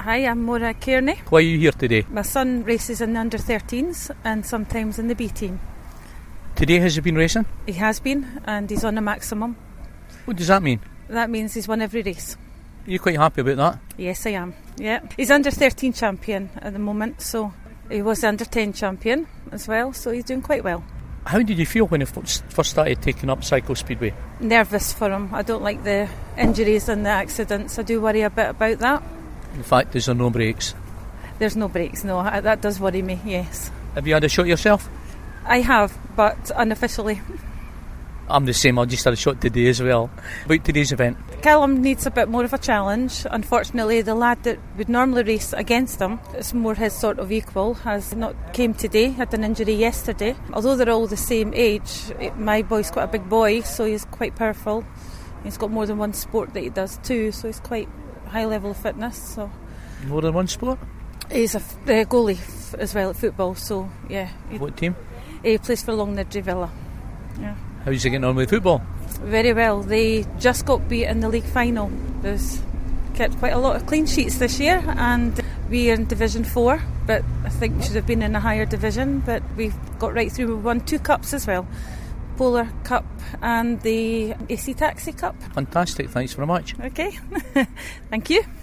Hi, I'm Maura Kearney. Why are you here today? My son races in the under-13s and sometimes in the B team. Today has he been racing? He has been, and he's on a maximum. What does that mean? That means he's won every race. Are you quite happy about that? Yes, I am. Yeah, he's under-13 champion at the moment, so he was under-10 champion as well, so he's doing quite well. How did you feel when he first started taking up Cycle Speedway? Nervous for him. I don't like the injuries and the accidents. I do worry a bit about that. In fact, there's no brakes. There's no brakes, no. That does worry me, yes. Have you had a shot yourself? I have, but unofficially. I'm the same, I just had a shot today as well. About today's event? Callum needs a bit more of a challenge. Unfortunately, the lad that would normally race against him, it's more his sort of equal, has not came today, had an injury yesterday. Although they're all the same age, my boy's quite a big boy, so he's quite powerful. He's got more than one sport that he does too, so he's quite high level of fitness. So more than one sport? He's a goalie as well at football, so yeah. What team? He plays for Longniddry Villa. Yeah. How's he getting on with football? Very well. They just got beat in the league final. There's kept quite a lot of clean sheets this year, and we are in Division 4, but I think we should have been in a higher division, but we've got right through. We won 2 cups as well, Polar Cup and the AC Taxi Cup. Fantastic, thanks very much. Okay, thank you.